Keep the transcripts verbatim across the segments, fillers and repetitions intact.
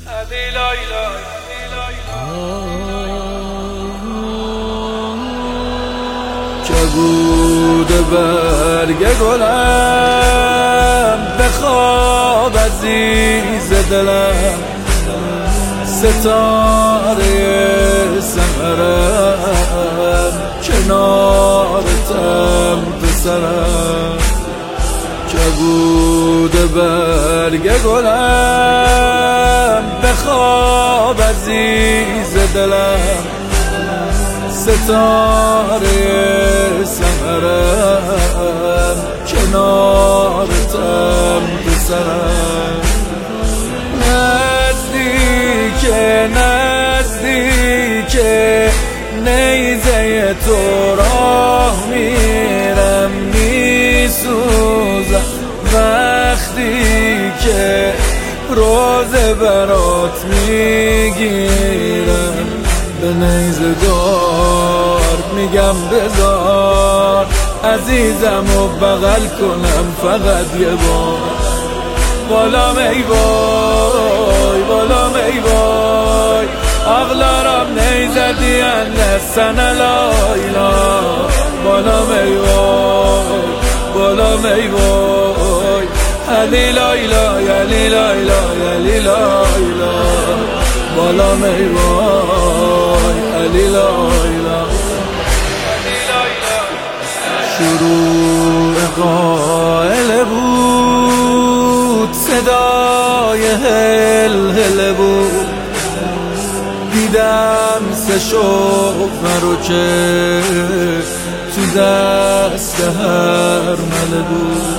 کبود برگ گلم بخواب عزیز دلم، ستاره سحرم کنارتم پسرم. کبود برگ گلم بخواب عزیز دلم، ستاره سحرم کنارتم پسرم. نزدیک نزدیک نیزه تو راه میرم، میسوزم وقتی که روزه برات میگیرم. به نیزه دار میگم بذار عزیزم و بغل کنم فقط یه بار. بالام ای وای بالام ای وای، ağlarım neyze diyenler sana layla. Balım ey vay balım ey vay, Ali layla Ali layla Ali layla. Balım ey vay Ali layla. شروع قائل بود، صدای هل هل بود، دیدم سه شوق رو که تو دست هر مله بود.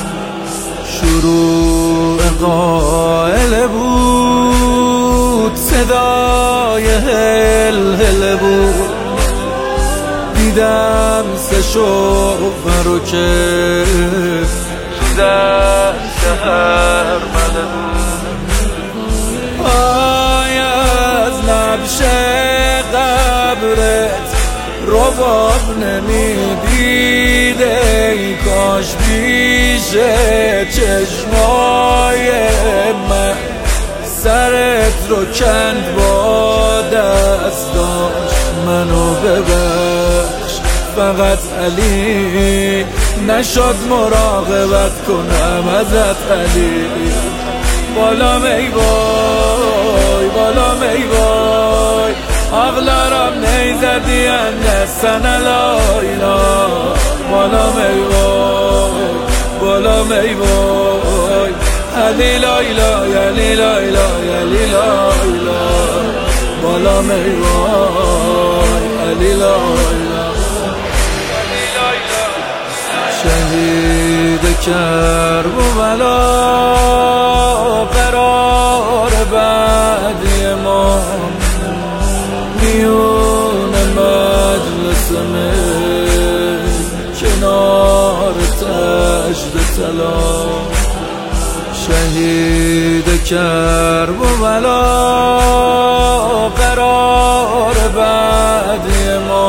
شروع قائل بود، صدای هل هل بود، دیدم سه شوق رو که تو دست هر مله بود. آی از نبش قبرت رباب نمیدیده، ای کاش پیش چشمای من سرت رو کند با دستاش. منو ببخش فقط علی، نشد مراقبت کنم ازت علی. بالام ای وای بالام ای وای، ağlarım neyze diyenler sana layla. Balım ey vay balım ey vay, Ali layla Ali layla Ali layla. Balım ey vay Ali layla. شهید کربلا قرار بعدی ما، میون مجلس من کنار تشت طلا. شهید کربلا قرار بعدی ما،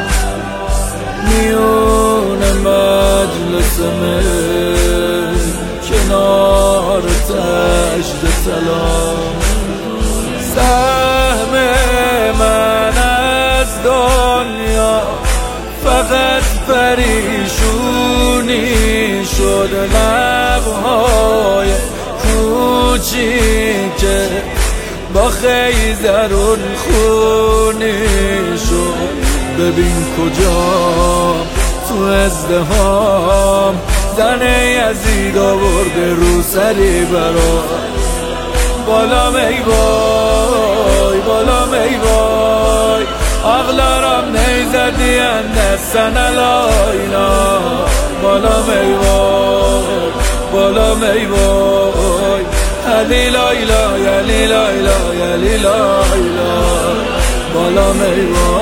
میون مجلس من کنار تشت طلا. سهم من از دنیا فقط پریشونی شد، لبهای کوچیک با خیزرون خونی شد. ببین کجا تو ازدهام زن یزید آورده رو سری برا. بالام ای وای بالام ای وای، ağlarım neyze diyenler sana layla. Balım ey vay balım ey vay, Ali layla Ali layla Ali layla. Balım ey vay